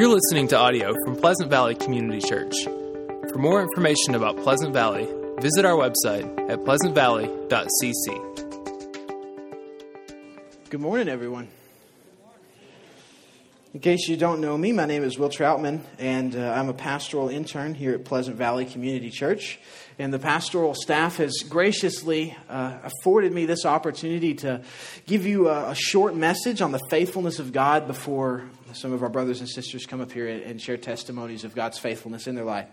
You're listening to audio from Pleasant Valley Community Church. For more information about Pleasant Valley, visit our website at pleasantvalley.cc. Good morning, everyone. In case you don't know me, my name is Will Troutman, and I'm a pastoral intern here at Pleasant Valley Community Church. And the pastoral staff has graciously afforded me this opportunity to give you a short message on the faithfulness of God before some of our brothers and sisters come up here and share testimonies of God's faithfulness in their life.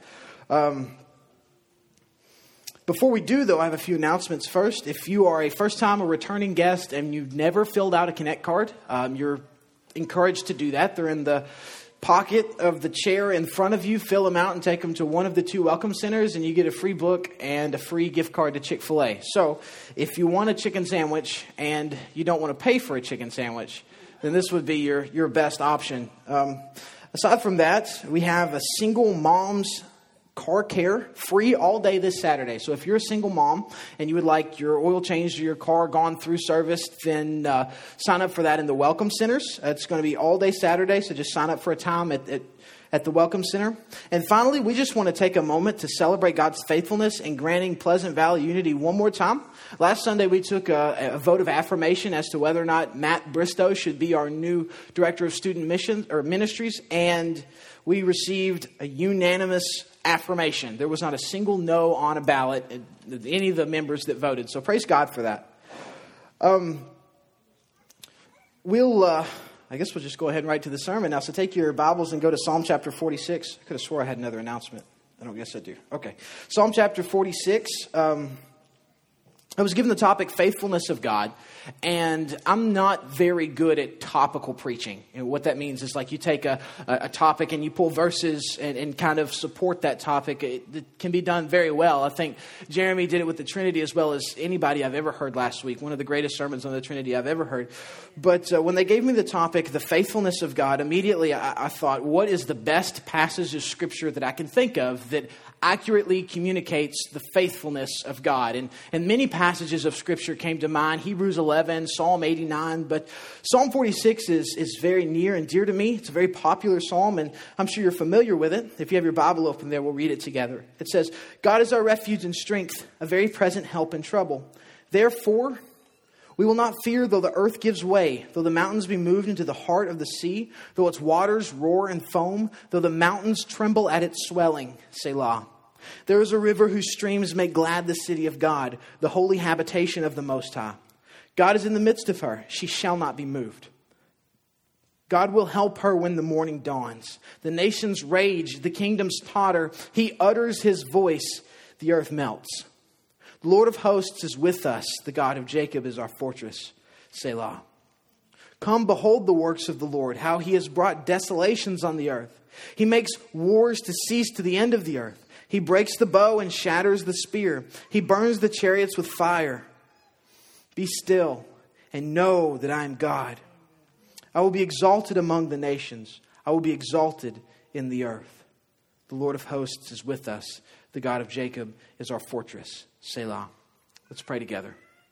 Before we do, though, I have a few announcements. First, if you are a first-time or returning guest and you've never filled out a Connect card, you're encouraged to do that. They're in the pocket of the chair in front of you. Fill them out and take them to one of the two welcome centers, and you get a free book and a free gift card to Chick-fil-A. So if you want a chicken sandwich and you don't want to pay for a chicken sandwich, then this would be your best option. Aside from that, we have a single mom's car care free all day this Saturday. So if you're a single mom and you would like your oil changed or your car gone through service, then sign up for that in the Welcome Centers. It's going to be all day Saturday, so just sign up for a time at the Welcome Center. And finally, we just want to take a moment to celebrate God's faithfulness in granting Pleasant Valley Unity one more time. Last Sunday, we took a vote of affirmation as to whether or not Matt Bristow should be our new Director of Student Missions or Ministries, and we received a unanimous affirmation. There was not a single no on a ballot, any of the members that voted. So praise God for that. I guess we'll just go ahead and right to the sermon now. So take your Bibles and go to Psalm chapter 46. I could have swore I had another announcement. I don't guess I do. Okay. Psalm chapter 46. I was given the topic, faithfulness of God, and I'm not very good at topical preaching. And what that means is like you take a topic and you pull verses and kind of support that topic. It can be done very well. I think Jeremy did it with the Trinity as well as anybody I've ever heard last week. One of the greatest sermons on the Trinity I've ever heard. But when they gave me the topic, the faithfulness of God, immediately I thought, what is the best passage of Scripture that I can think of that accurately communicates the faithfulness of God? And many passages of Scripture came to mind, Hebrews 11, Psalm 89, but Psalm 46 is very near and dear to me. It's a very popular psalm, and I'm sure you're familiar with it. If you have your Bible open there, we'll read it together. It says, God is our refuge and strength, a very present help in trouble. Therefore, we will not fear though the earth gives way, though the mountains be moved into the heart of the sea, though its waters roar and foam, though the mountains tremble at its swelling. Selah. There is a river whose streams make glad the city of God, the holy habitation of the Most High. God is in the midst of her. She shall not be moved. God will help her when the morning dawns. The nations rage, the kingdoms totter. He utters his voice, the earth melts. The Lord of hosts is with us. The God of Jacob is our fortress. Selah. Come, behold the works of the Lord, how he has brought desolations on the earth. He makes wars to cease to the end of the earth. He breaks the bow and shatters the spear. He burns the chariots with fire. Be still and know that I am God. I will be exalted among the nations. I will be exalted in the earth. The Lord of hosts is with us. The God of Jacob is our fortress. Selah. Let's pray together.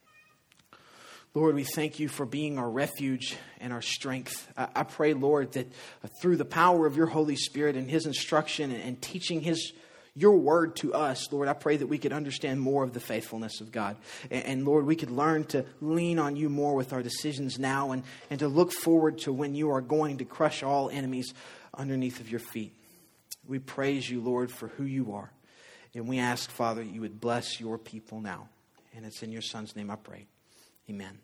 Lord, we thank you for being our refuge and our strength. I pray, Lord, that through the power of your Holy Spirit and his instruction and teaching your word to us, Lord, I pray that we could understand more of the faithfulness of God. And Lord, we could learn to lean on you more with our decisions now and to look forward to when you are going to crush all enemies underneath of your feet. We praise you, Lord, for who you are. And we ask, Father, you would bless your people now. And it's in your Son's name I pray. Amen.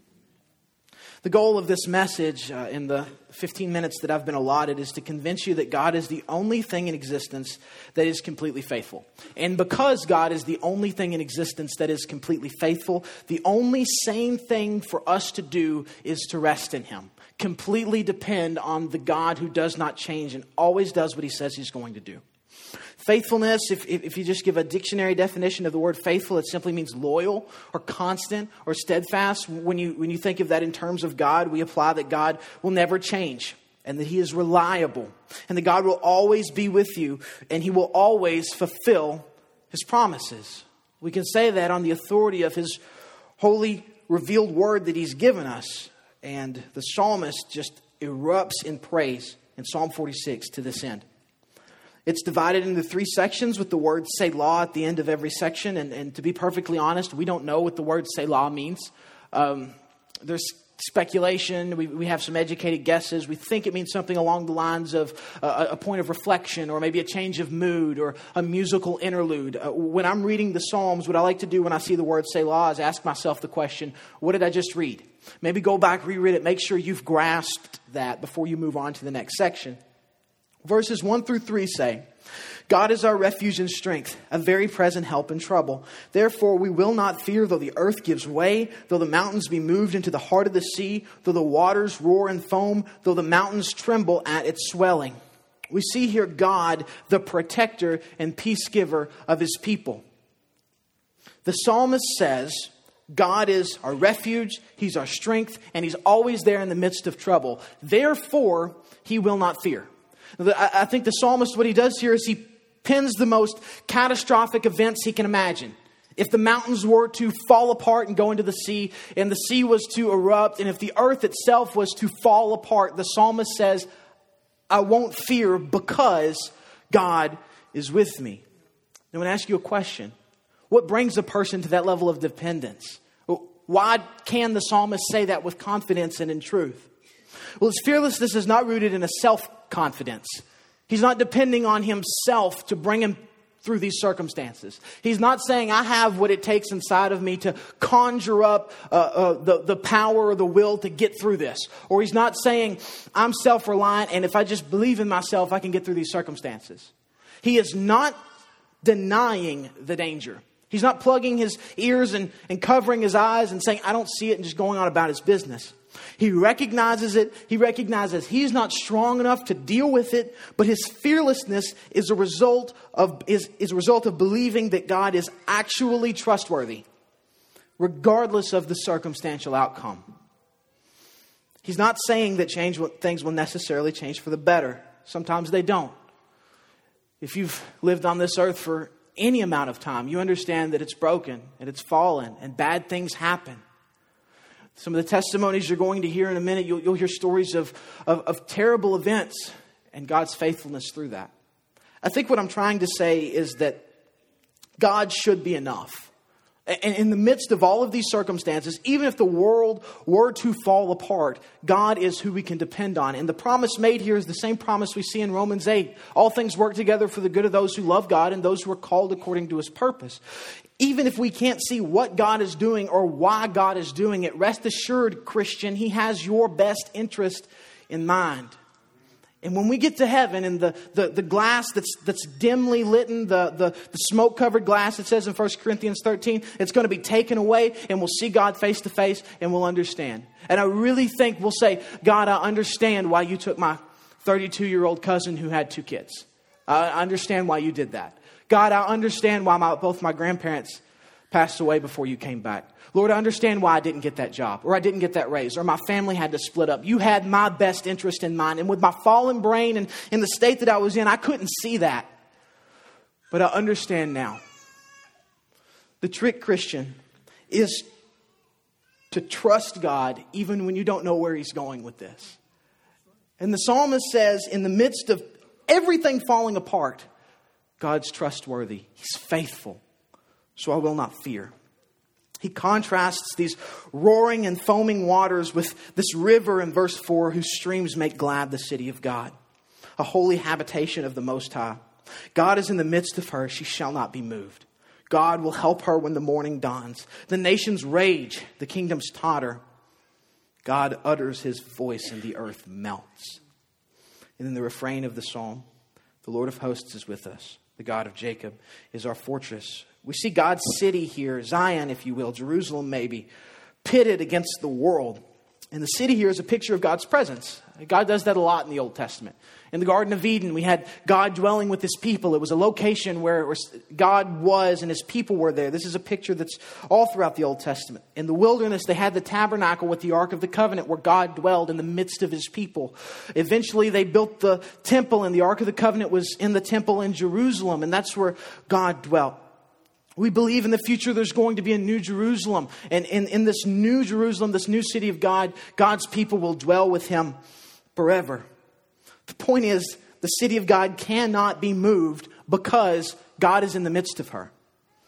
The goal of this message in the 15 minutes that I've been allotted is to convince you that God is the only thing in existence that is completely faithful. And because God is the only thing in existence that is completely faithful, the only sane thing for us to do is to rest in him. Completely depend on the God who does not change and always does what he says he's going to do. Faithfulness, if you just give a dictionary definition of the word faithful, it simply means loyal or constant or steadfast. When you think of that in terms of God, we apply that God will never change and that he is reliable and that God will always be with you and he will always fulfill his promises. We can say that on the authority of his holy revealed word that he's given us. And the psalmist just erupts in praise in Psalm 46 to this end. It's divided into 3 sections with the word Selah at the end of every section. And to be perfectly honest, we don't know what the word Selah means. There's speculation. We have some educated guesses. We think it means something along the lines of a point of reflection, or maybe a change of mood, or a musical interlude. When I'm reading the Psalms, what I like to do when I see the word Selah is ask myself the question, what did I just read? Maybe go back, reread it, make sure you've grasped that before you move on to the next section. Verses 1 through 3 say, God is our refuge and strength, a very present help in trouble. Therefore we will not fear, though the earth gives way, though the mountains be moved into the heart of the sea, though the waters roar and foam, though the mountains tremble at its swelling. We see here God, the protector and peace giver of his people. The psalmist says, God is our refuge, he's our strength, and he's always there in the midst of trouble. Therefore, he will not fear. I think the psalmist, what he does here is he pins the most catastrophic events he can imagine. If the mountains were to fall apart and go into the sea, and the sea was to erupt, and if the earth itself was to fall apart, the psalmist says, I won't fear because God is with me. Now, I'm going to ask you a question. What brings a person to that level of dependence? Why can the psalmist say that with confidence and in truth? Well, his fearlessness is not rooted in a self-confidence. He's not depending on himself to bring him through these circumstances. He's not saying, I have what it takes inside of me to conjure up the power or the will to get through this. Or he's not saying, I'm self-reliant, and if I just believe in myself, I can get through these circumstances. He is not denying the danger. He's not plugging his ears and covering his eyes and saying, I don't see it, and just going on about his business. He recognizes it. He recognizes he's not strong enough to deal with it, but his fearlessness is a result of believing that God is actually trustworthy, regardless of the circumstantial outcome. He's not saying that things will necessarily change for the better. Sometimes they don't. If you've lived on this earth for any amount of time, you understand that it's broken and it's fallen and bad things happen. Some of the testimonies you're going to hear in a minute, you'll hear stories of terrible events and God's faithfulness through that. I think what I'm trying to say is that God should be enough. And in the midst of all of these circumstances, even if the world were to fall apart, God is who we can depend on. And the promise made here is the same promise we see in Romans 8. All things work together for the good of those who love God and those who are called according to his purpose. Even if we can't see what God is doing or why God is doing it, rest assured, Christian, he has your best interest in mind. And when we get to heaven and the glass that's dimly lit, the smoke-covered glass, it says in 1 Corinthians 13, it's going to be taken away and we'll see God face to face and we'll understand. And I really think we'll say, God, I understand why you took my 32-year-old cousin who had 2 kids. I understand why you did that. God, I understand why both my grandparents passed away before you came back. Lord, I understand why I didn't get that job, or I didn't get that raise, or my family had to split up. You had my best interest in mind. And with my fallen brain and in the state that I was in, I couldn't see that. But I understand now. The trick, Christian, is to trust God even when you don't know where he's going with this. And the psalmist says, in the midst of everything falling apart, God's trustworthy. He's faithful. So I will not fear. He contrasts these roaring and foaming waters with this river in verse 4, whose streams make glad the city of God, a holy habitation of the Most High. God is in the midst of her. She shall not be moved. God will help her when the morning dawns. The nations rage. The kingdoms totter. God utters his voice and the earth melts. And in the refrain of the psalm, the Lord of hosts is with us. The God of Jacob is our fortress. We see God's city here, Zion, if you will, Jerusalem maybe, pitted against the world. And the city here is a picture of God's presence. God does that a lot in the Old Testament. In the Garden of Eden, we had God dwelling with his people. It was a location where God was and his people were there. This is a picture that's all throughout the Old Testament. In the wilderness, they had the tabernacle with the Ark of the Covenant where God dwelled in the midst of his people. Eventually, they built the temple, and the Ark of the Covenant was in the temple in Jerusalem, and that's where God dwelt. We believe in the future there's going to be a new Jerusalem. And in this new Jerusalem, this new city of God, God's people will dwell with him forever. The point is, the city of God cannot be moved because God is in the midst of her.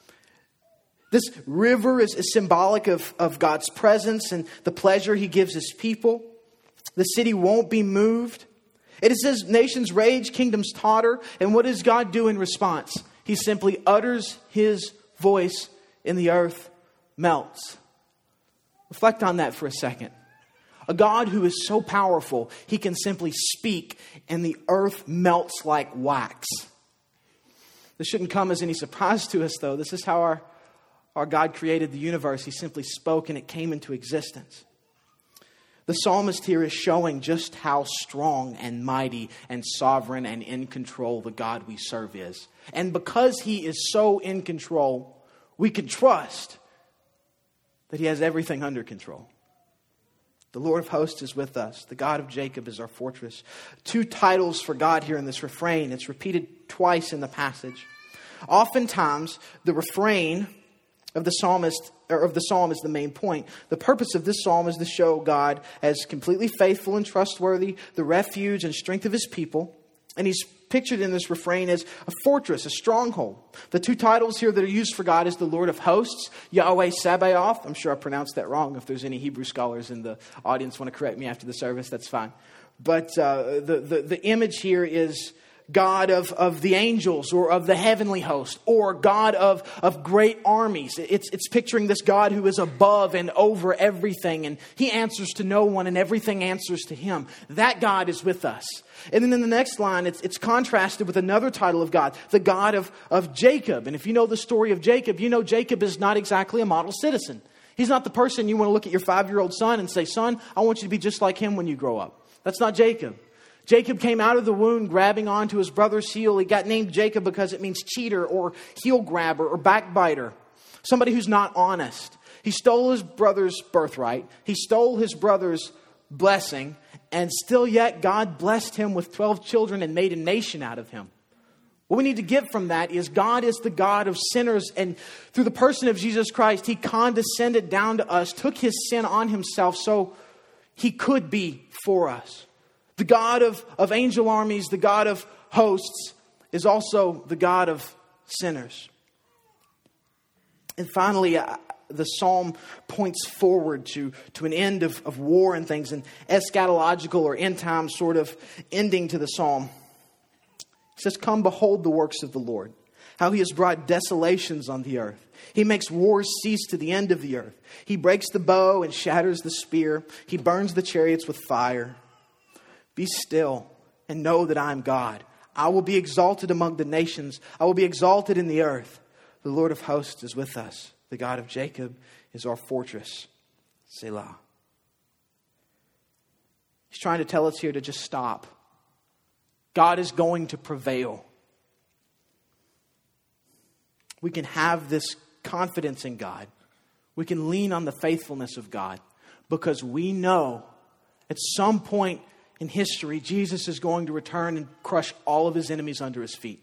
This river is symbolic of God's presence and the pleasure he gives his people. The city won't be moved. It says nations rage, kingdoms totter. And what does God do in response? He simply utters his voice and the earth melts. Reflect on that for a second. A God who is so powerful, he can simply speak and the earth melts like wax. This shouldn't come as any surprise to us, though. This is how our God created the universe. He simply spoke and it came into existence. The psalmist here is showing just how strong and mighty and sovereign and in control the God we serve is. And because he is so in control, we can trust that he has everything under control. The Lord of hosts is with us. The God of Jacob is our fortress. 2 titles for God here in this refrain. It's repeated twice in the passage. Oftentimes, the refrain of the psalm is the main point. The purpose of this psalm is to show God as completely faithful and trustworthy, the refuge and strength of his people. And he's pictured in this refrain as a fortress, a stronghold. The 2 titles here that are used for God is the Lord of hosts, Yahweh Sabaoth. I'm sure I pronounced that wrong. If there's any Hebrew scholars in the audience want to correct me after the service, that's fine. But the image here is God of the angels or of the heavenly host or God of great armies. It's picturing this God who is above and over everything, and he answers to no one and everything answers to him. That God is with us. And then in the next line, it's contrasted with another title of God, the God of Jacob. And if you know the story of Jacob, you know Jacob is not exactly a model citizen. He's not the person you want to look at your 5-year-old son and say, son, I want you to be just like him when you grow up. That's not Jacob. Jacob came out of the womb grabbing onto his brother's heel. He got named Jacob because it means cheater or heel grabber or backbiter. Somebody who's not honest. He stole his brother's birthright. He stole his brother's blessing. And still yet God blessed him with 12 children and made a nation out of him. What we need to get from that is God is the God of sinners. And through the person of Jesus Christ, he condescended down to us, took his sin on himself so he could be for us. The God of angel armies, the God of hosts, is also the God of sinners. And finally, the psalm points forward to an end of war and things, an eschatological or end time sort of ending to the psalm. It says, come behold the works of the Lord, how he has brought desolations on the earth. He makes wars cease to the end of the earth. He breaks the bow and shatters the spear. He burns the chariots with fire. Be still and know that I am God. I will be exalted among the nations. I will be exalted in the earth. The Lord of hosts is with us. The God of Jacob is our fortress. Selah. He's trying to tell us here to just stop. God is going to prevail. We can have this confidence in God. We can lean on the faithfulness of God because we know at some point in history, Jesus is going to return and crush all of his enemies under his feet.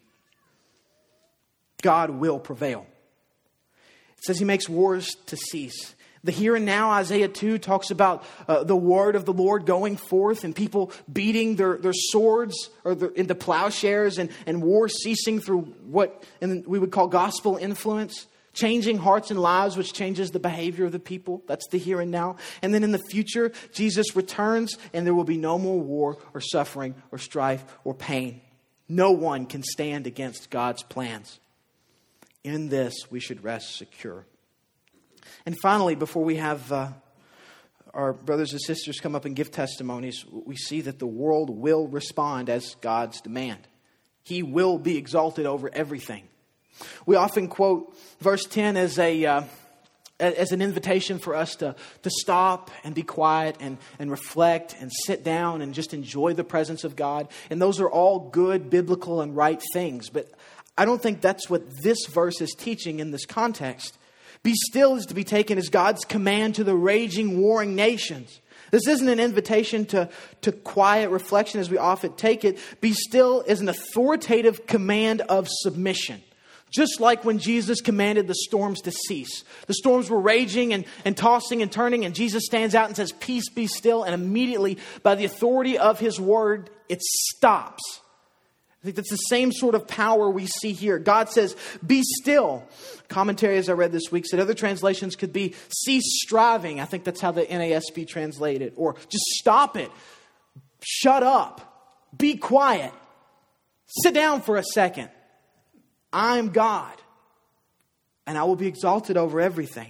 God will prevail. It says he makes wars to cease. The here and now, Isaiah 2 talks about the word of the Lord going forth and people beating their swords or into plowshares and war ceasing through what we would call gospel influence. Changing hearts and lives, which changes the behavior of the people. That's the here and now. And then in the future, Jesus returns and there will be no more war or suffering or strife or pain. No one can stand against God's plans. In this, we should rest secure. And finally, before we have our brothers and sisters come up and give testimonies, we see that the world will respond as God's demand. He will be exalted over everything. We often quote verse 10 as an invitation for us to stop and be quiet and reflect and sit down and just enjoy the presence of God. And those are all good, biblical, and right things. But I don't think that's what this verse is teaching in this context. Be still is to be taken as God's command to the raging, warring nations. This isn't an invitation to quiet reflection as we often take it. Be still is an authoritative command of submission. Just like when Jesus commanded the storms to cease. The storms were raging and tossing and turning, and Jesus stands out and says, peace, be still. And immediately, by the authority of his word, it stops. I think that's the same sort of power we see here. God says, be still. Commentary, as I read this week, said other translations could be cease striving. I think that's how the NASB translated. Or just stop it. Shut up. Be quiet. Sit down for a second. I'm God. And I will be exalted over everything.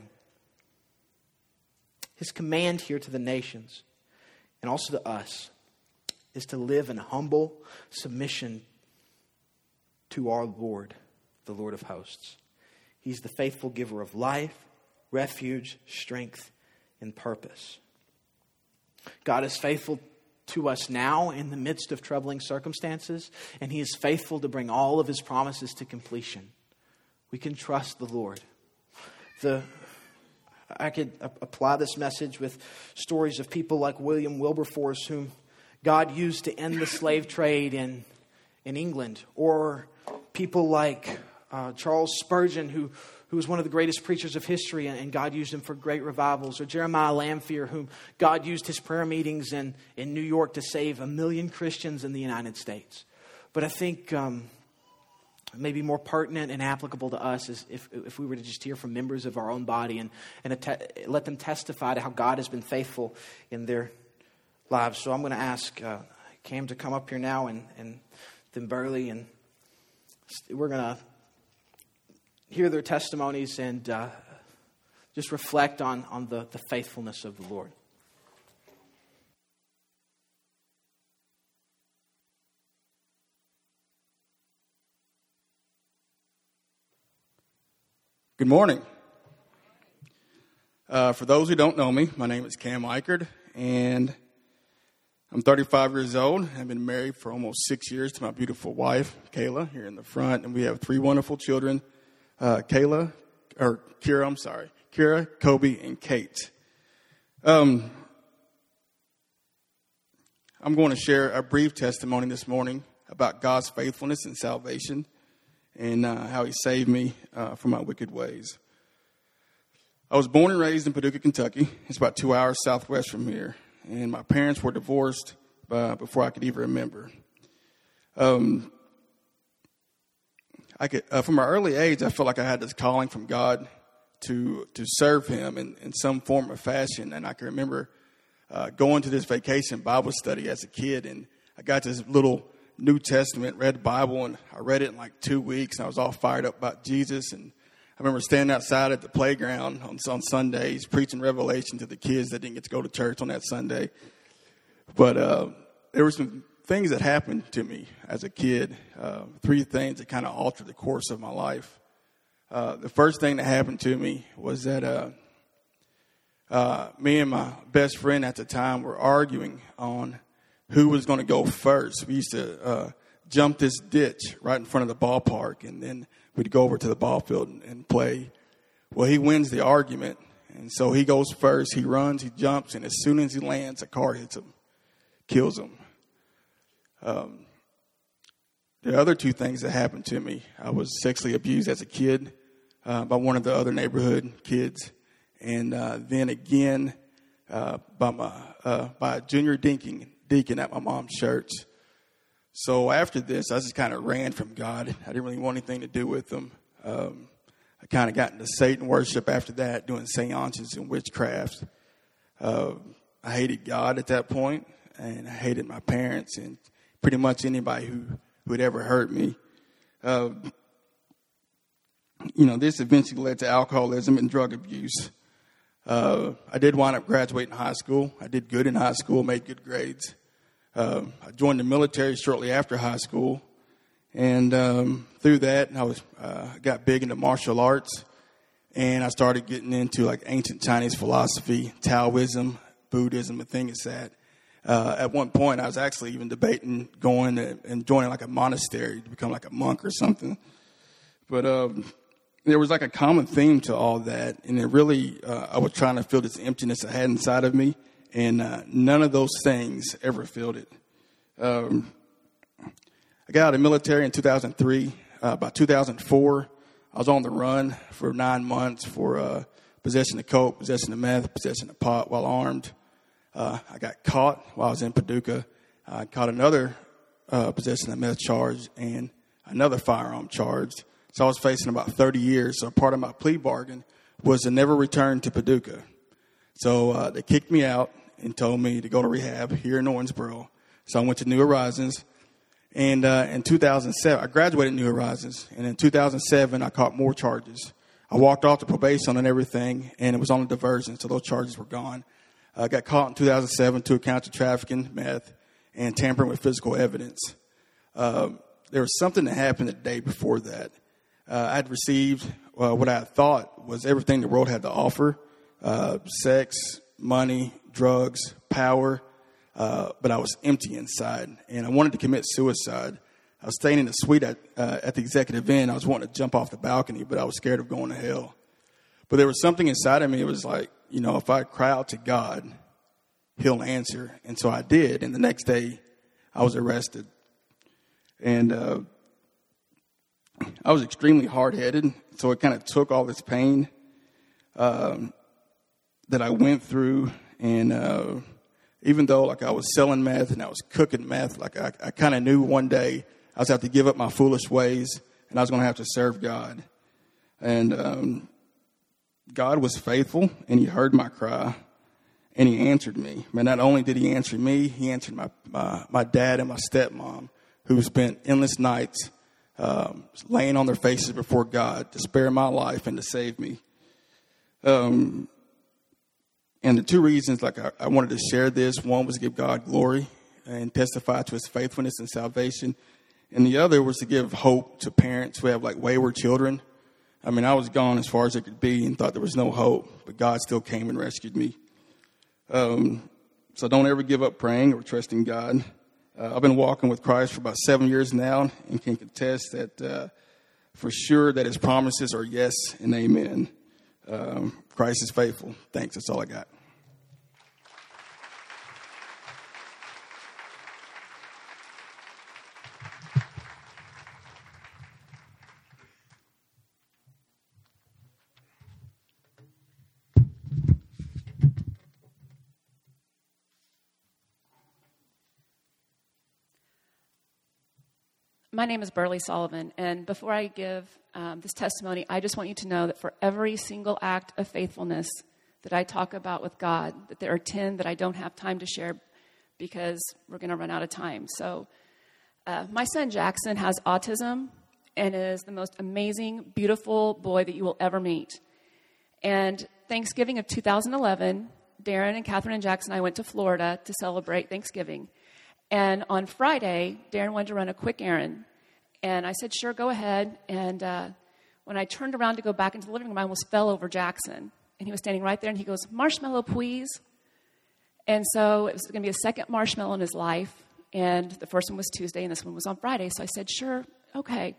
His command here to the nations, and also to us, is to live in humble submission to our Lord, the Lord of hosts. He's the faithful giver of life, refuge, strength, and purpose. God is faithful to us now in the midst of troubling circumstances, and He is faithful to bring all of His promises to completion. We can trust the Lord. I could apply this message with stories of people like William Wilberforce, whom God used to end the slave trade in England, or people like Charles Spurgeon, who was one of the greatest preachers of history, and God used him for great revivals, or Jeremiah Lanphier, whom God used his prayer meetings in New York to save 1 million Christians in the United States. But I think maybe more pertinent and applicable to us is if we were to just hear from members of our own body and let them testify to how God has been faithful in their lives. So I'm going to ask Cam to come up here now, and then Burley, and we're going to hear their testimonies and just reflect on the faithfulness of the Lord. Good morning. For those who don't know me, my name is Cam Eichard, and I'm 35 years old. I've been married for almost 6 years to my beautiful wife, Kayla, here in the front, and we have 3 wonderful children, Kira, Kobe, and Kate. I'm going to share a brief testimony this morning about God's faithfulness and salvation, and how He saved me from my wicked ways. I was born and raised in Paducah, Kentucky. It's about 2 hours southwest from here. And my parents were divorced before I could even remember. From my early age, I felt like I had this calling from God to serve Him in some form or fashion. And I can remember going to this vacation Bible study as a kid, and I got this little New Testament, read the Bible, and I read it in like 2 weeks, and I was all fired up about Jesus. And I remember standing outside at the playground on Sundays, preaching Revelation to the kids that didn't get to go to church on that Sunday. But there were some things that happened to me as a kid, 3 things that kind of altered the course of my life. The first thing that happened to me was that me and my best friend at the time were arguing on who was going to go first. We used to jump this ditch right in front of the ballpark, and then we'd go over to the ball field and play. Well, he wins the argument, and so he goes first. He runs, he jumps, and as soon as he lands, a car hits him, kills him. The other 2 things that happened to me, I was sexually abused as a kid by one of the other neighborhood kids, and then again by a junior deacon at my mom's church. So after this, I just kind of ran from God. I didn't really want anything to do with Him. I kind of got into Satan worship after that, doing seances and witchcraft. I hated God at that point, and I hated my parents and pretty much anybody who would ever hurt me. This eventually led to alcoholism and drug abuse. I did wind up graduating high school. I did good in high school, made good grades. I joined the military shortly after high school, and through that, I got big into martial arts, and I started getting into like ancient Chinese philosophy, Taoism, Buddhism, and things like that. At one point, I was actually even debating going and joining like a monastery to become like a monk or something. But there was like a common theme to all that, and it really, I was trying to fill this emptiness I had inside of me, and none of those things ever filled it. I got out of the military in 2003. About 2004, I was on the run for 9 months for possession of coke, possession of meth, possession of pot while armed. I got caught while I was in Paducah. I caught another possessing a meth charge and another firearm charge. So I was facing about 30 years. So part of my plea bargain was to never return to Paducah. So they kicked me out and told me to go to rehab here in Owensboro. So I went to New Horizons. And in 2007, I graduated New Horizons. And in 2007, I caught more charges. I walked off the probation and everything, and it was on a diversion, so those charges were gone. I got caught in 2007, 2 counts of trafficking, meth, and tampering with physical evidence. There was something that happened the day before that. I had received what I thought was everything the world had to offer, sex, money, drugs, power, but I was empty inside, and I wanted to commit suicide. I was staying in a suite at the Executive Inn. I was wanting to jump off the balcony, but I was scared of going to hell. But there was something inside of me. It was like, if I cry out to God, he'll answer. And so I did, and the next day I was arrested. And I was extremely hard-headed, so it kind of took all this pain that I went through, and even though I was selling meth and I was cooking meth, I kind of knew one day I was going to have to give up my foolish ways, and I was going to have to serve God. And God was faithful, and he heard my cry, and he answered me. But not only did he answer me, he answered my dad and my stepmom, who spent endless nights laying on their faces before God to spare my life and to save me. And the 2 reasons I wanted to share this, one was to give God glory and testify to his faithfulness and salvation. And the other was to give hope to parents who have wayward children. I mean, I was gone as far as it could be and thought there was no hope, but God still came and rescued me. So don't ever give up praying or trusting God. I've been walking with Christ for about 7 years now and can contest that for sure that his promises are yes and amen. Christ is faithful. Thanks. That's all I got. My name is Burley Sullivan, and before I give this testimony, I just want you to know that for every single act of faithfulness that I talk about with God, that there are 10 that I don't have time to share because we're going to run out of time. So my son Jackson has autism and is the most amazing, beautiful boy that you will ever meet. And Thanksgiving of 2011, Darren and Catherine and Jackson and I went to Florida to celebrate Thanksgiving. And on Friday, Darren wanted to run a quick errand. And I said, sure, go ahead. And when I turned around to go back into the living room, I almost fell over Jackson. And he was standing right there, and he goes, marshmallow, please. And so it was going to be a second marshmallow in his life. And the first one was Tuesday, and this one was on Friday. So I said, sure, okay.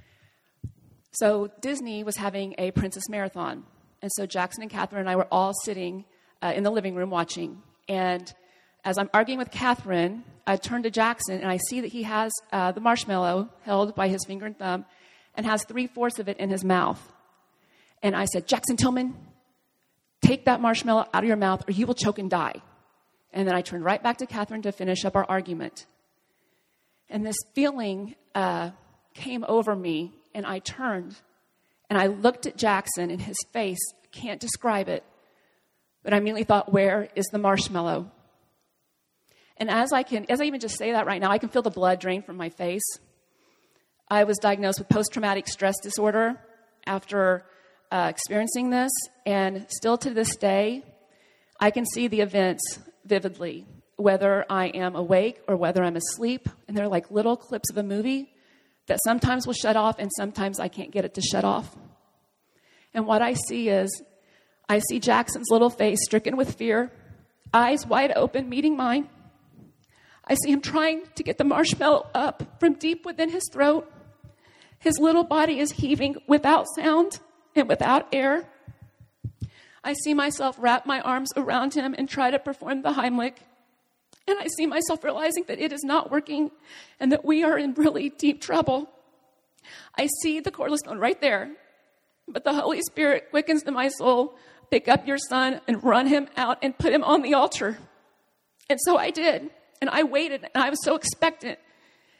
So Disney was having a Princess Marathon. And so Jackson and Catherine and I were all sitting in the living room watching. And as I'm arguing with Catherine, I turn to Jackson, and I see that he has the marshmallow held by his finger and thumb and has 3/4 of it in his mouth. And I said, Jackson Tillman, take that marshmallow out of your mouth or you will choke and die. And then I turned right back to Catherine to finish up our argument. And this feeling came over me, and I turned, and I looked at Jackson, and his face, I can't describe it, but I immediately thought, where is the marshmallow? And as I even just say that right now, I can feel the blood drain from my face. I was diagnosed with post-traumatic stress disorder after experiencing this, and still to this day, I can see the events vividly, whether I am awake or whether I'm asleep, and they're like little clips of a movie that sometimes will shut off and sometimes I can't get it to shut off. And what I see is, I see Jackson's little face stricken with fear, eyes wide open, meeting mine. I see him trying to get the marshmallow up from deep within his throat. His little body is heaving without sound and without air. I see myself wrap my arms around him and try to perform the Heimlich. And I see myself realizing that it is not working and that we are in really deep trouble. I see the cordless phone right there, but the Holy Spirit quickens to my soul, pick up your son and run him out and put him on the altar. And so I did. And I waited, and I was so expectant.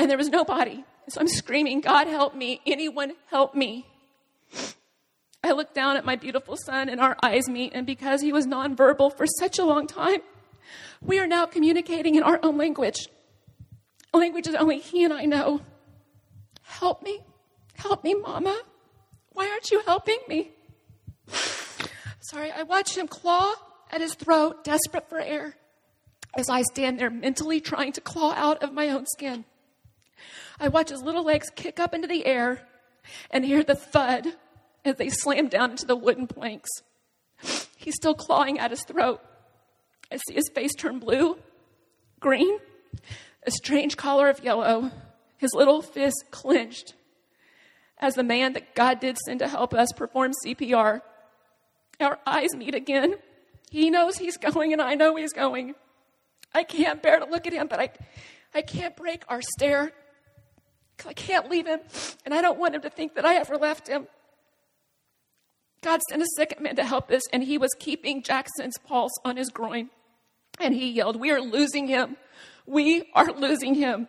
And there was nobody. So I'm screaming, God help me. Anyone help me. I look down at my beautiful son and our eyes meet. And because he was nonverbal for such a long time, we are now communicating in our own language. A language that only he and I know. Help me. Help me, Mama. Why aren't you helping me? Sorry, I watch him claw at his throat, desperate for air, as I stand there mentally trying to claw out of my own skin. I watch his little legs kick up into the air and hear the thud as they slam down into the wooden planks. He's still clawing at his throat. I see his face turn blue, green, a strange color of yellow, his little fist clenched as the man that God did send to help us perform CPR. Our eyes meet again. He knows he's going, and I know he's going. I can't bear to look at him, but I can't break our stare. I can't leave him, and I don't want him to think that I ever left him. God sent a second man to help us, and he was keeping Jackson's pulse on his groin. And he yelled, "We are losing him. We are losing him."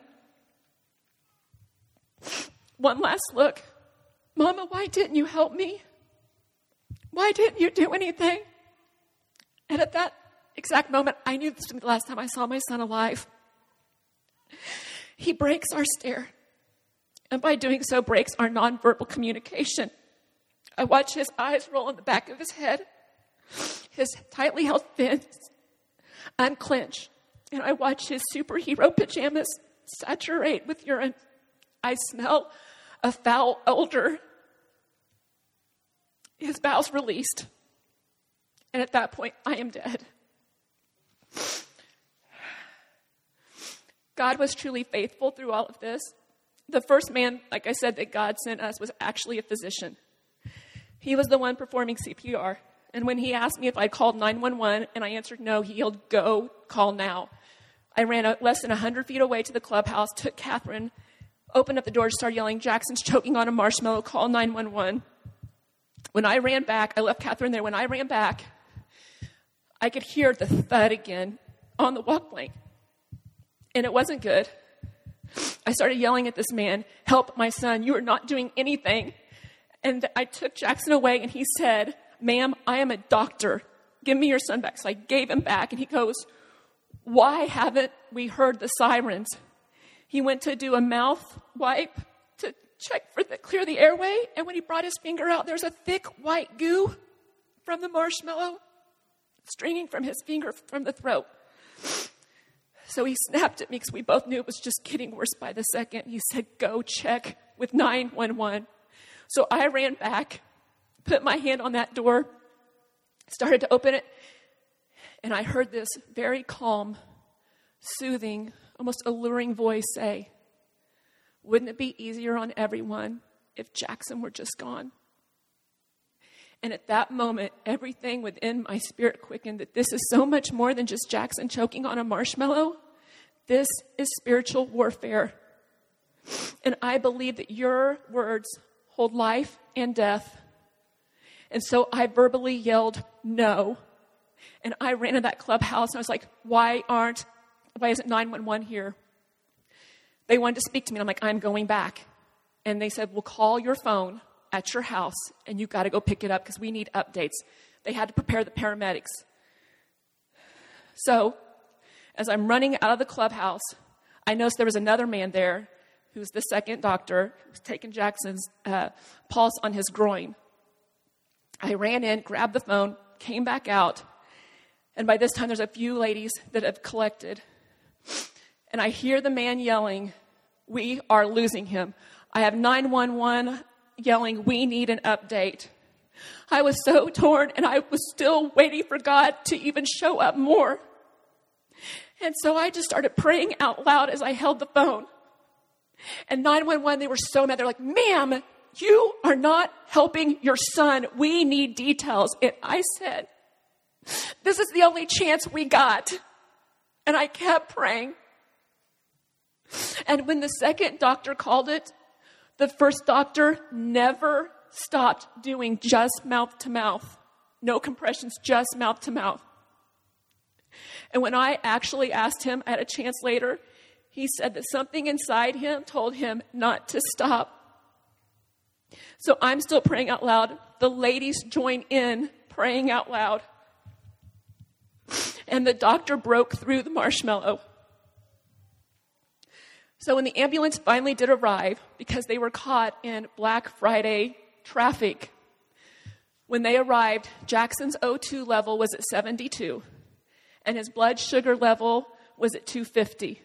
One last look. Mama, why didn't you help me? Why didn't you do anything? And at that exact moment, I knew this was the last time I saw my son alive. He breaks our stare. And by doing so, breaks our nonverbal communication. I watch his eyes roll in the back of his head, his tightly held fists unclench, and I watch his superhero pajamas saturate with urine. I smell a foul odor. His bowels released. And at that point, I am dead. God was truly faithful through all of this. The first man, like I said, that God sent us was actually a physician. He was the one performing CPR. And when he asked me if I called 911 and I answered no, he yelled, "Go, call now." I ran less than 100 feet away to the clubhouse, took Catherine, opened up the door, started yelling, "Jackson's choking on a marshmallow, call 911. When I ran back, I left Catherine there. When I ran back, I could hear the thud again on the walk plank. And it wasn't good. I started yelling at this man, "Help my son, you are not doing anything." And I took Jackson away and he said, "Ma'am, I am a doctor. Give me your son back." So I gave him back and he goes, "Why haven't we heard the sirens?" He went to do a mouth wipe to check for clear the airway. And when he brought his finger out, there's a thick white goo from the marshmallow stringing from his finger from the throat. So he snapped at me because we both knew it was just getting worse by the second. He said, "Go check with 911. So I ran back, put my hand on that door, started to open it, and I heard this very calm, soothing, almost alluring voice say, "Wouldn't it be easier on everyone if Jackson were just gone?" And at that moment, everything within my spirit quickened that this is so much more than just Jackson choking on a marshmallow. This is spiritual warfare. And I believe that your words hold life and death. And so I verbally yelled, "No." And I ran to that clubhouse and I was like, why isn't 911 here? They wanted to speak to me. And I'm like, "I'm going back." And they said, "We'll call your phone at your house and you got to go pick it up because we need updates." They had to prepare the paramedics. So as I'm running out of the clubhouse, I noticed there was another man there who's the second doctor who's taking Jackson's pulse on his groin. I ran in, grabbed the phone, came back out, and by this time there's a few ladies that have collected. And I hear the man yelling, "We are losing him." I have 911 yelling, "We need an update." I was so torn, and I was still waiting for God to even show up more. And so I just started praying out loud as I held the phone. And 911, they were so mad. They're like, "Ma'am, you are not helping your son. We need details." And I said, "This is the only chance we got." And I kept praying. And when the second doctor called it, the first doctor never stopped doing just mouth to mouth. No compressions, just mouth to mouth. And when I actually asked him, I had a chance later, He said that something inside him told him not to stop. So I'm still praying out loud. The ladies join in praying out loud. And the doctor broke through the marshmallow. So when the ambulance finally did arrive, because they were caught in Black Friday traffic, when they arrived, Jackson's O2 level was at 72, and his blood sugar level was at 250.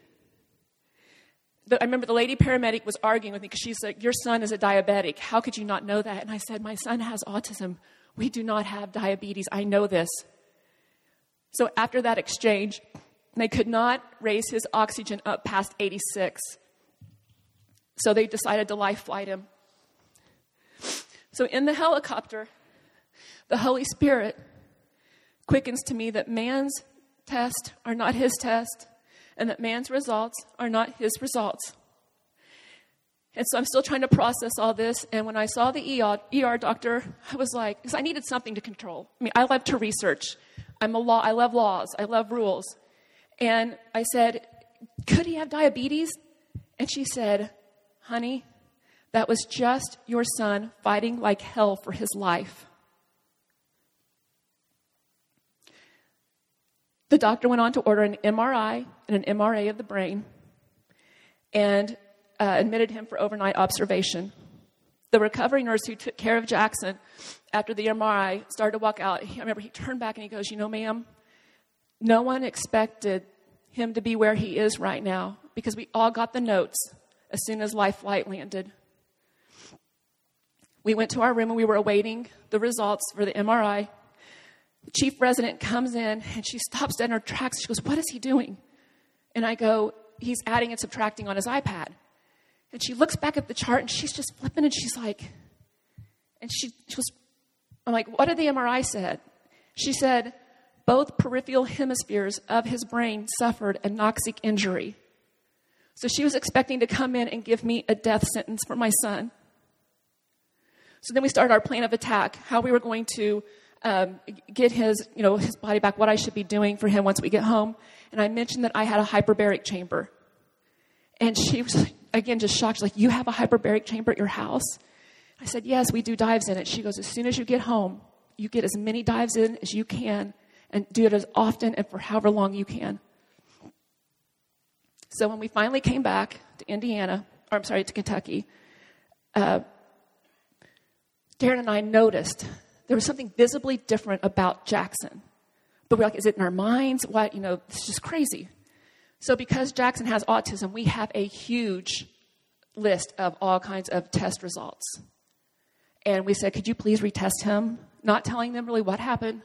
I remember the lady paramedic was arguing with me because she said, your son is a diabetic. How could you not know that? And I said, my son has autism. We do not have diabetes. I know this. So after that exchange, they could not raise his oxygen up past 86. So they decided to life flight him. So in the helicopter, the Holy Spirit quickens to me that man's tests are not his test, and that man's results are not his results. And so I'm still trying to process all this. And when I saw the ER doctor, I was like, because I needed something to control. I mean, I love to research. I love laws. I love rules. And I said, could he have diabetes? And she said, honey, that was just your son fighting like hell for his life. The doctor went on to order an MRI and an MRA of the brain and admitted him for overnight observation. The recovery nurse who took care of Jackson after the MRI started to walk out. I remember he turned back and he goes, ma'am, no one expected him to be where he is right now because we all got the notes as soon as life flight landed. We went to our room and we were awaiting the results for the MRI. The chief resident comes in and she stops dead in her tracks. She goes, what is he doing? And I go, he's adding and subtracting on his iPad. And she looks back at the chart and she's just flipping and she's like, I'm like, what did the MRI say? She said, both peripheral hemispheres of his brain suffered a anoxic injury. So she was expecting to come in and give me a death sentence for my son. So then we started our plan of attack, how we were going to get his body back, what I should be doing for him once we get home. And I mentioned that I had a hyperbaric chamber. And she was, again, just shocked. She's like, you have a hyperbaric chamber at your house? I said, yes, we do dives in it. She goes, as soon as you get home, you get as many dives in as you can and do it as often and for however long you can. So when we finally came back to to Kentucky, Darren and I noticed there was something visibly different about Jackson. But we're like, is it in our minds? What? It's just crazy. So because Jackson has autism, we have a huge list of all kinds of test results. And we said, could you please retest him? Not telling them really what happened.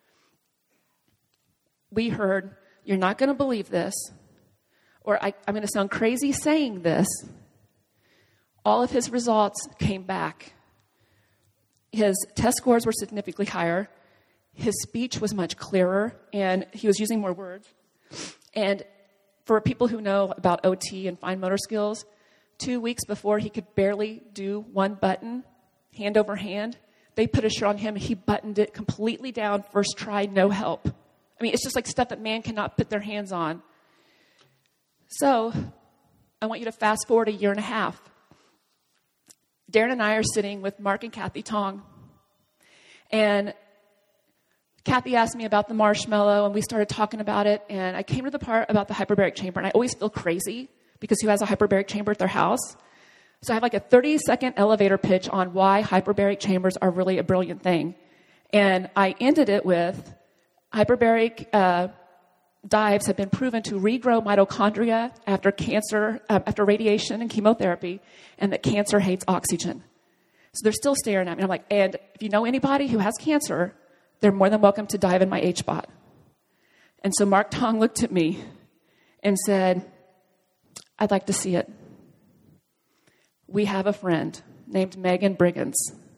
We heard, you're not going to believe this, or I'm going to sound crazy saying this. All of his results came back. His test scores were significantly higher. His speech was much clearer, and he was using more words. And for people who know about OT and fine motor skills, 2 weeks before he could barely do one button, hand over hand, they put a shirt on him, and he buttoned it completely down, first try, no help. I mean, it's just like stuff that man cannot put their hands on. So I want you to fast forward a year and a half. Darren and I are sitting with Mark and Kathy Tong. And Kathy asked me about the marshmallow, and we started talking about it. And I came to the part about the hyperbaric chamber. And I always feel crazy because who has a hyperbaric chamber at their house? So I have like a 30-second elevator pitch on why hyperbaric chambers are really a brilliant thing. And I ended it with hyperbaric dives have been proven to regrow mitochondria after cancer, after radiation and chemotherapy, and that cancer hates oxygen. So they're still staring at me. I'm like, and if you know anybody who has cancer, they're more than welcome to dive in my HBOT. And so Mark Tong looked at me and said, I'd like to see it. We have a friend named Megan Briggins.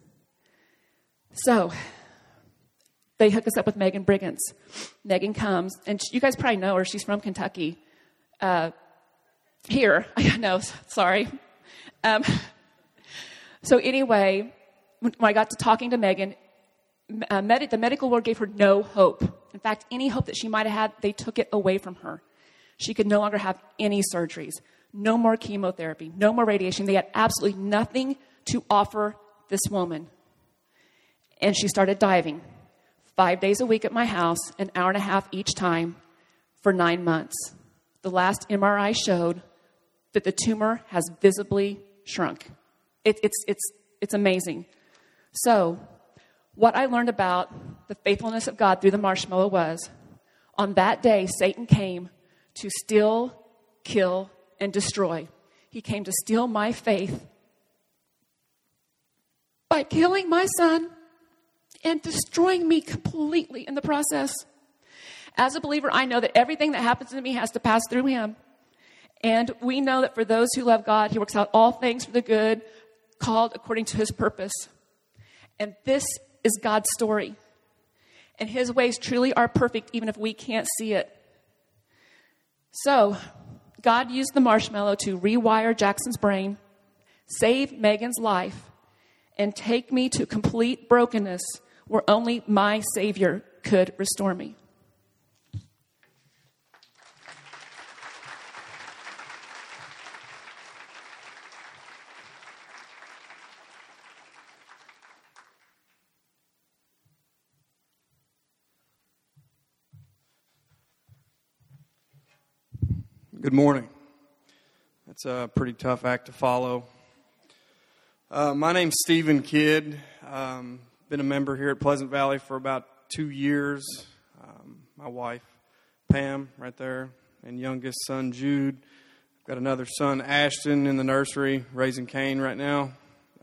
So they hook us up with Megan Briggins. Megan comes, and you guys probably know her. She's from Kentucky. Here. I know, sorry. So anyway, when I got to talking to Megan, the medical world gave her no hope. In fact, any hope that she might have had, they took it away from her. She could no longer have any surgeries, no more chemotherapy, no more radiation. They had absolutely nothing to offer this woman. And she started diving 5 days a week at my house, an hour and a half each time for 9 months. The last MRI showed that the tumor has visibly shrunk. It's amazing. So what I learned about the faithfulness of God through the marshmallow was, on that day, Satan came to steal, kill, and destroy. He came to steal my faith by killing my son and destroying me completely in the process. As a believer, I know that everything that happens to me has to pass through him. And we know that for those who love God, he works out all things for the good, called according to his purpose. And this is God's story. And his ways truly are perfect, even if we can't see it. So, God used the marshmallow to rewire Jackson's brain, save Megan's life, and take me to complete brokenness where only my Savior could restore me. Good morning. That's a pretty tough act to follow. My name's Stephen Kidd. Been a member here at Pleasant Valley for about 2 years. My wife, Pam, right there, and youngest son, Jude. I've got another son, Ashton, in the nursery, raising Cain right now.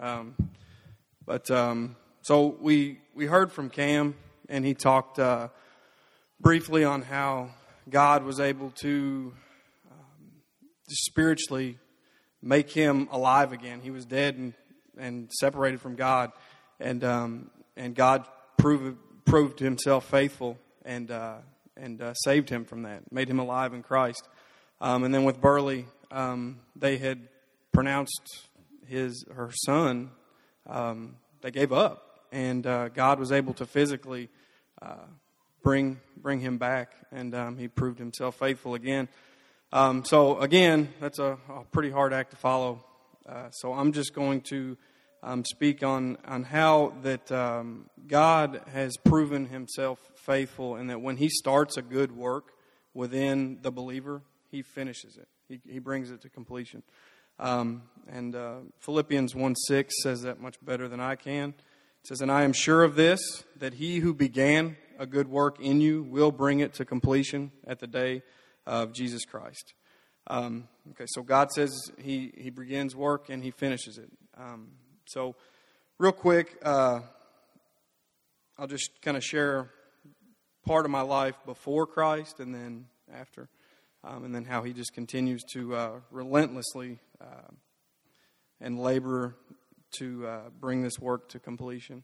So we heard from Cam, and he talked briefly on how God was able to spiritually make him alive again. He was dead and separated from God, and God proved himself faithful and saved him from that, made him alive in Christ. And then with Burley, they had pronounced her son. They gave up, and God was able to physically bring him back, and he proved himself faithful again. So again, that's a pretty hard act to follow. So I'm just going to speak on how that God has proven himself faithful, and that when he starts a good work within the believer, he finishes it. He brings it to completion. Philippians 1:6 says that much better than I can. It says, "And I am sure of this, that he who began a good work in you will bring it to completion at the day of Jesus Christ." So God says he begins work and he finishes it. So real quick, I'll just kind of share part of my life before Christ and then after, and then how he just continues to relentlessly and labor to bring this work to completion.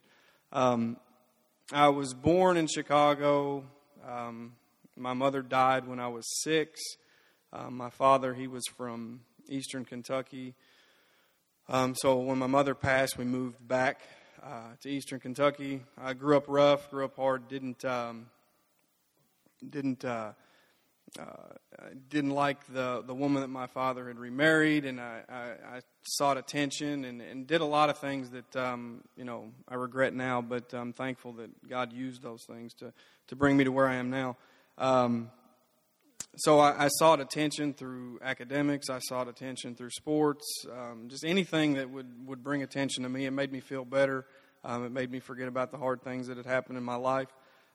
I was born in Chicago. My mother died when I was 6. My father, he was from Eastern Kentucky. So when my mother passed, we moved back to Eastern Kentucky. I grew up rough, grew up hard. Didn't like the woman that my father had remarried, and I sought attention and did a lot of things that I regret now. But I'm thankful that God used those things to bring me to where I am now. So I sought attention through academics. I sought attention through sports. Just anything that would bring attention to me. It made me feel better. It made me forget about the hard things that had happened in my life.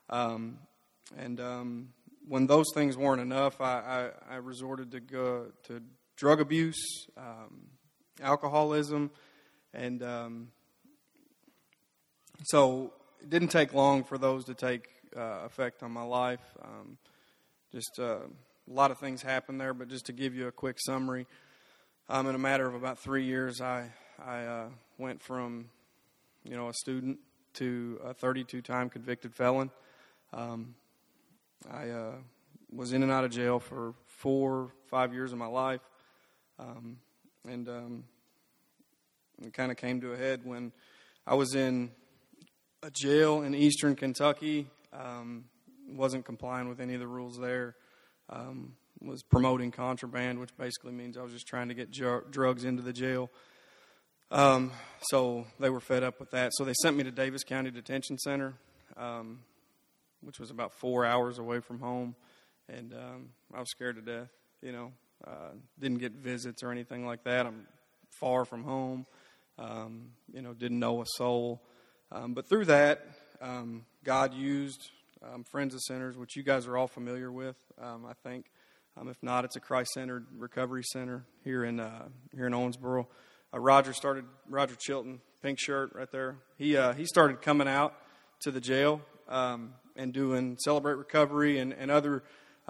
When those things weren't enough, I resorted to drug abuse, alcoholism, and so it didn't take long for those to take effect on my life. A lot of things happened there, but just to give you a quick summary, in a matter of about 3 years, I went from a student to a 32-time convicted felon. I was in and out of jail for 4 or 5 years of my life, and it kind of came to a head when I was in a jail in Eastern Kentucky. Wasn't complying with any of the rules there. was promoting contraband, which basically means I was just trying to get drugs into the jail. So they were fed up with that. So they sent me to Davis County Detention Center, which was about 4 hours away from home. And I was scared to death, didn't get visits or anything like that. I'm far from home, didn't know a soul. But through that, God used Friends of Sinners, which you guys are all familiar with, I think. If not, it's a Christ-centered recovery center here in Owensboro. Roger Chilton, pink shirt right there. He started coming out to the jail and doing Celebrate Recovery and other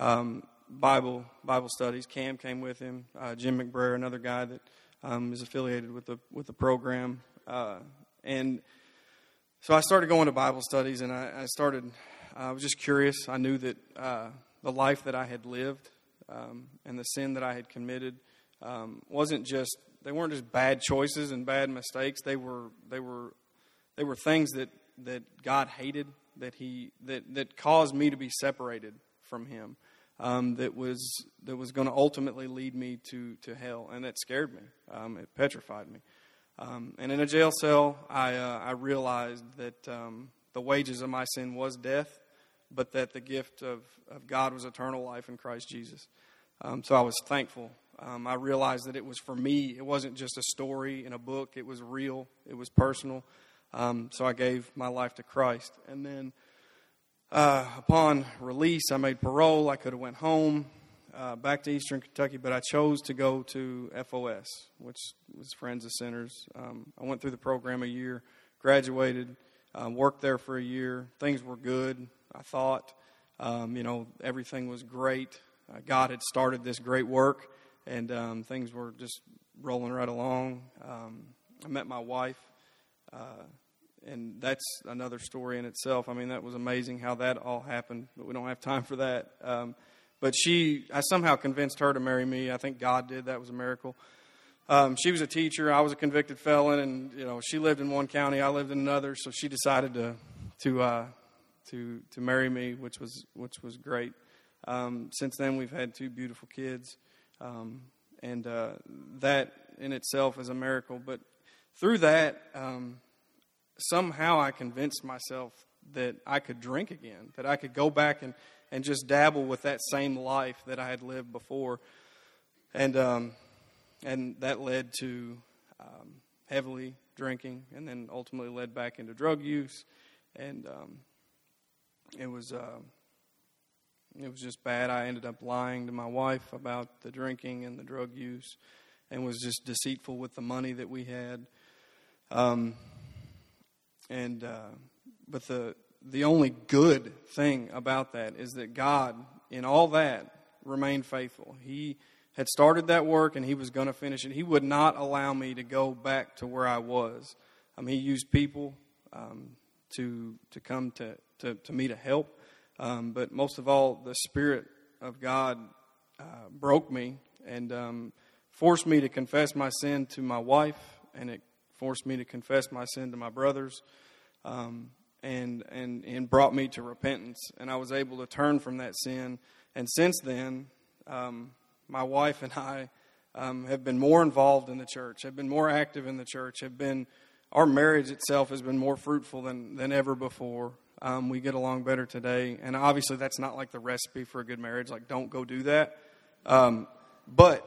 Bible studies. Cam came with him. Jim McBrayer, another guy that is affiliated with the program. And so I started going to Bible studies, and I was just curious. I knew that the life that I had lived and the sin that I had committed they weren't just bad choices and bad mistakes. They were things that God hated, that caused me to be separated from Him. That was going to ultimately lead me to hell, and that scared me. It petrified me. And in a jail cell, I realized that the wages of my sin was death, but that the gift of God was eternal life in Christ Jesus. So I was thankful. I realized that it was for me. It wasn't just a story in a book. It was real. It was personal. So I gave my life to Christ. And then upon release, I made parole. I could have went home, back to Eastern Kentucky, but I chose to go to FOS, which was Friends of Sinners. I went through the program a year, graduated, worked there for a year. Things were good, I thought. Everything was great. God had started this great work, and things were just rolling right along. I met my wife, and that's another story in itself. I mean, that was amazing how that all happened, but we don't have time for that. But I somehow convinced her to marry me. I think God did. That was a miracle. She was a teacher. I was a convicted felon, and she lived in one county. I lived in another. So she decided to marry me, which was great. Since then, we've had 2 beautiful kids, and that in itself is a miracle. But through that, somehow I convinced myself that I could drink again, that I could go back and just dabble with that same life that I had lived before, and that led to heavily drinking, and then ultimately led back into drug use, and it was just bad. I ended up lying to my wife about the drinking and the drug use, and was just deceitful with the money that we had. But the only good thing about that is that God, in all that, remained faithful. He had started that work, and He was going to finish it. He would not allow me to go back to where I was. He used people to come to me to help. But most of all, the Spirit of God broke me and forced me to confess my sin to my wife, and it forced me to confess my sin to my brothers, and brought me to repentance. And I was able to turn from that sin. And since then, my wife and I have been more involved in the church, have been more active in the church, our marriage itself has been more fruitful than ever before. We get along better today. And obviously that's not like the recipe for a good marriage. Like, don't go do that. But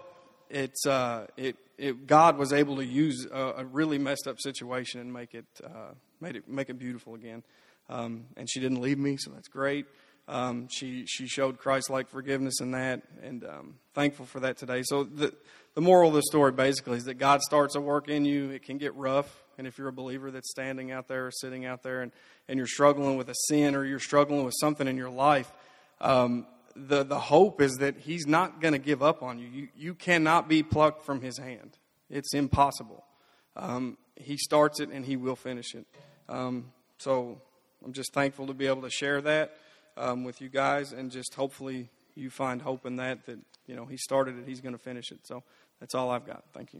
God was able to use a really messed up situation and make it beautiful again. And she didn't leave me, so that's great. She showed Christ-like forgiveness in that, and thankful for that today. So the moral of the story basically is that God starts a work in you. It can get rough. And if you're a believer that's standing out there or sitting out there and you're struggling with a sin or you're struggling with something in your life, the hope is that He's not going to give up on you. You cannot be plucked from His hand. It's impossible. He starts it and He will finish it. So I'm just thankful to be able to share that with you guys, and just hopefully you find hope in that He started it, He's going to finish it. So that's all I've got. Thank you.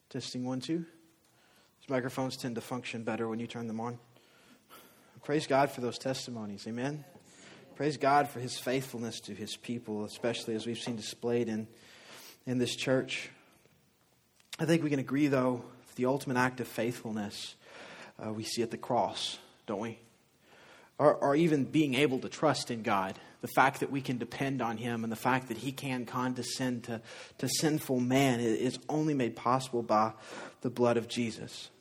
Testing 1, 2. These microphones tend to function better when you turn them on. Praise God for those testimonies. Amen. Praise God for his faithfulness to his people, especially as we've seen displayed in this church. I think we can agree, though, the ultimate act of faithfulness we see at the cross, don't we? Or even being able to trust in God. The fact that we can depend on him and the fact that he can condescend to sinful man is only made possible by the blood of Jesus.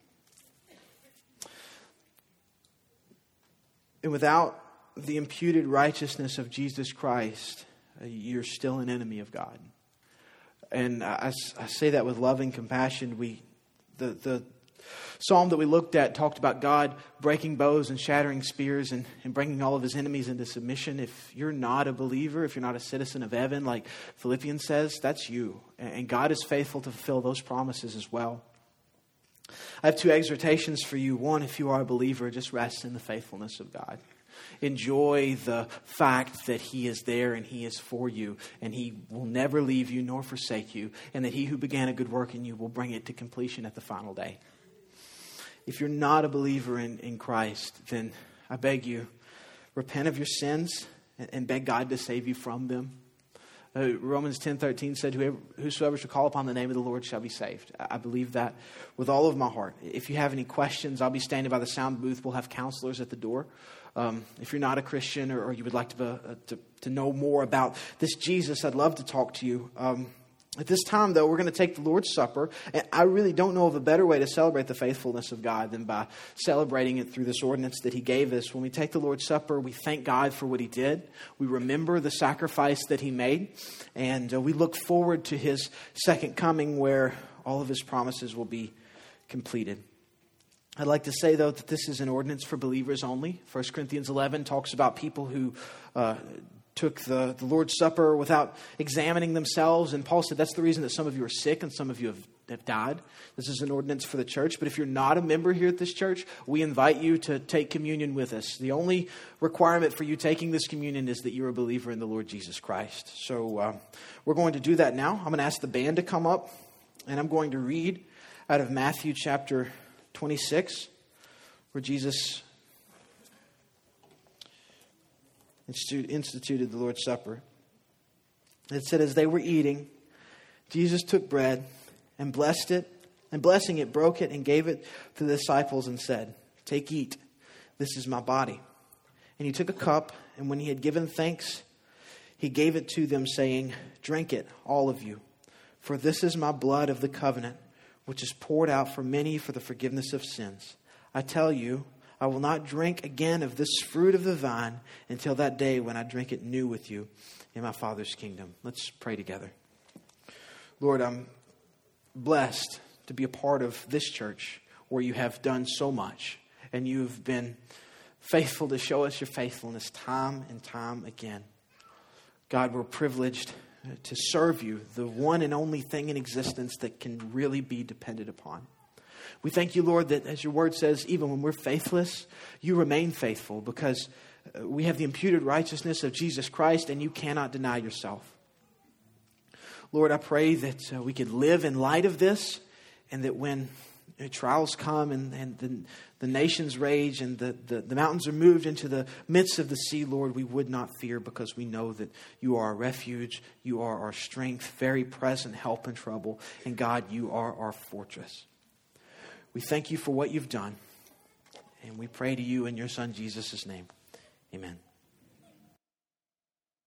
And without the imputed righteousness of Jesus Christ, you're still an enemy of God. And I say that with loving compassion. The psalm that we looked at talked about God breaking bows and shattering spears and bringing all of his enemies into submission. If you're not a believer, if you're not a citizen of heaven, like Philippians says, that's you. And God is faithful to fulfill those promises as well. I have 2 exhortations for you. One, if you are a believer, just rest in the faithfulness of God. Enjoy the fact that he is there and he is for you, and he will never leave you nor forsake you, and that he who began a good work in you will bring it to completion at the final day. If you're not a believer in Christ, then I beg you, repent of your sins and beg God to save you from them. Romans 10:13 said, whosoever shall call upon the name of the Lord shall be saved. I believe that with all of my heart. If you have any questions, I'll be standing by the sound booth. We'll have counselors at the door. If you're not a Christian or you would like to know more about this Jesus, I'd love to talk to you. At this time, though, we're going to take the Lord's Supper. And I really don't know of a better way to celebrate the faithfulness of God than by celebrating it through this ordinance that he gave us. When we take the Lord's Supper, we thank God for what he did. We remember the sacrifice that he made. And we look forward to his second coming where all of his promises will be completed. I'd like to say, though, that this is an ordinance for believers only. 1 Corinthians 11 talks about people who took the Lord's Supper without examining themselves. And Paul said that's the reason that some of you are sick and some of you have died. This is an ordinance for the church. But if you're not a member here at this church, we invite you to take communion with us. The only requirement for you taking this communion is that you're a believer in the Lord Jesus Christ. So we're going to do that now. I'm going to ask the band to come up, and I'm going to read out of Matthew chapter 26, where Jesus instituted the Lord's Supper. It said, as they were eating, Jesus took bread and blessed it, and blessing it, broke it and gave it to the disciples and said, take, eat, this is my body. And he took a cup, and when he had given thanks, he gave it to them, saying, drink it, all of you, for this is my blood of the covenant, which is poured out for many for the forgiveness of sins. I tell you, I will not drink again of this fruit of the vine until that day when I drink it new with you in my Father's kingdom. Let's pray together. Lord, I'm blessed to be a part of this church where you have done so much, and you've been faithful to show us your faithfulness time and time again. God, we're privileged to serve you, the one and only thing in existence that can really be depended upon. We thank you, Lord, that as your word says, even when we're faithless, you remain faithful because we have the imputed righteousness of Jesus Christ and you cannot deny yourself. Lord, I pray that we could live in light of this and that when trials come and the nations rage and the mountains are moved into the midst of the sea, Lord, we would not fear because we know that you are our refuge, you are our strength, very present help in trouble, and God, you are our fortress. We thank you for what you've done, and we pray to you in your Son Jesus' name. Amen.